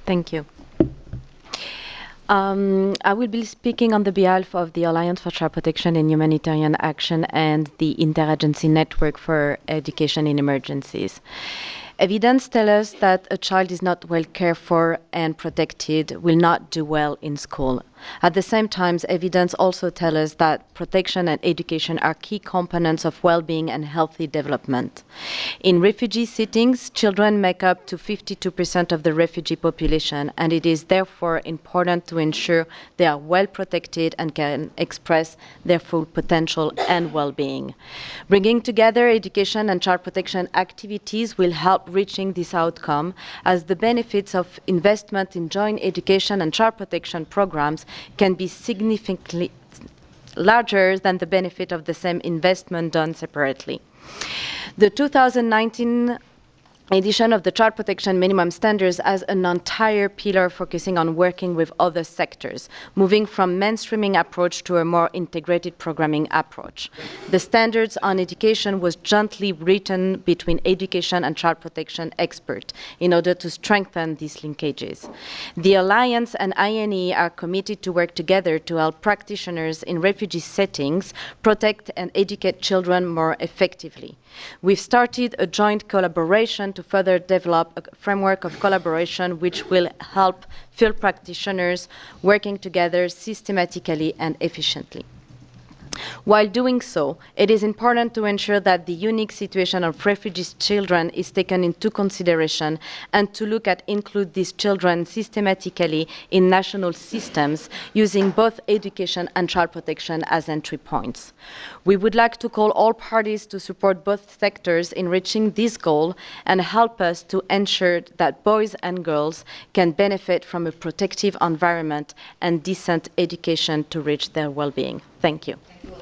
Thank you. I will be speaking on the behalf of the Alliance for Child Protection and Humanitarian Action and the Interagency Network for Education in Emergencies. Evidence tells us that a child is not well cared for and protected will not do well in school. At the same time, evidence also tells us that protection and education are key components of well-being and healthy development. In refugee settings, children make up to 52% of the refugee population, and it is therefore important to ensure they are well protected and can express their full potential and well-being. Bringing together education and child protection activities will help reaching this outcome, as the benefits of investment in joint education and child protection programs can be significantly larger than the benefit of the same investment done separately. The 2019 edition of the Child Protection Minimum Standards has an entire pillar focusing on working with other sectors, moving from mainstreaming approach to a more integrated programming approach. The standards on education was jointly written between education and child protection experts in order to strengthen these linkages. The Alliance and INE are committed to work together to help practitioners in refugee settings protect and educate children more effectively. We've started a joint collaboration to further develop a framework of collaboration which will help field practitioners working together systematically and efficiently. While doing so, it is important to ensure that the unique situation of refugee children is taken into consideration and to look at include these children systematically in national systems using both education and child protection as entry points. We would like to call all parties to support both sectors in reaching this goal and help us to ensure that boys and girls can benefit from a protective environment and decent education to reach their well-being. Thank you.